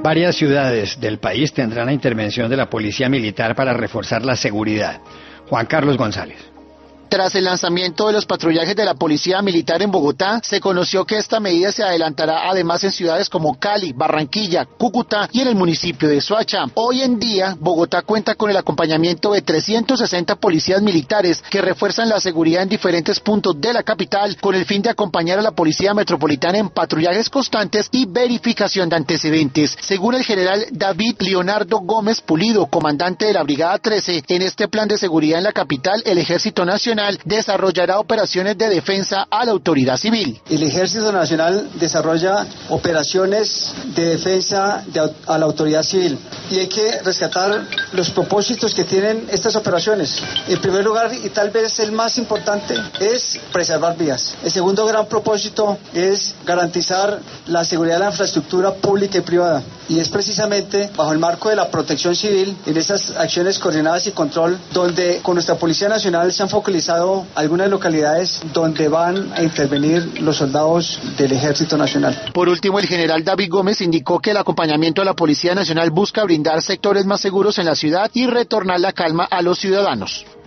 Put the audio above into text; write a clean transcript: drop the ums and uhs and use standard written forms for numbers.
Varias ciudades del país tendrán la intervención de la Policía Militar para reforzar la seguridad. Juan Carlos González. Tras el lanzamiento de los patrullajes de la Policía Militar en Bogotá, se conoció que esta medida se adelantará además en ciudades como Cali, Barranquilla, Cúcuta y en el municipio de Soacha. Hoy en día, Bogotá cuenta con el acompañamiento de 360 policías militares que refuerzan la seguridad en diferentes puntos de la capital con el fin de acompañar a la Policía Metropolitana en patrullajes constantes y verificación de antecedentes. Según el general David Leonardo Gómez Pulido, comandante de la Brigada 13, en este plan de seguridad en la capital, el Ejército Nacional desarrollará operaciones de defensa a la autoridad civil. El Ejército Nacional desarrolla operaciones de defensa a la autoridad civil y hay que rescatar los propósitos que tienen estas operaciones. En primer lugar, y tal vez el más importante, es preservar vidas. El segundo gran propósito es garantizar la seguridad de la infraestructura pública y privada, y es precisamente bajo el marco de la protección civil en estas acciones coordinadas y control donde con nuestra Policía Nacional se han focalizado algunas localidades donde van a intervenir los soldados del Ejército Nacional. Por último, el general David Gómez indicó que el acompañamiento de la Policía Nacional busca brindar sectores más seguros en la ciudad y retornar la calma a los ciudadanos.